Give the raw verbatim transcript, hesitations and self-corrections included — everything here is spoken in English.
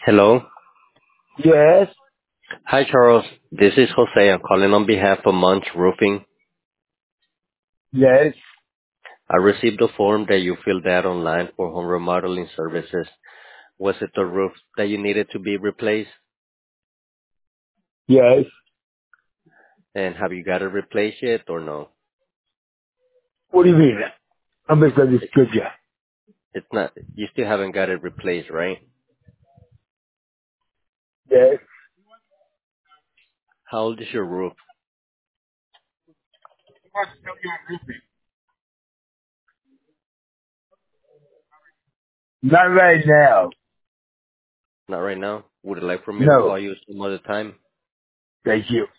Hello. Yes, Hi, Charles. This is Jose. I'm calling on behalf of Munch Roofing. yes, I received a form that you filled out online for home remodeling services. Was it the roof that you needed to be replaced? yes. And have you got it replaced yet or no? What do you mean? I It, misunderstood you. it's not. You still haven't got it replaced, right? Yes. How old is your roof? Not right now. Not right now. Would you like for me to No. call you some other time? Thank you.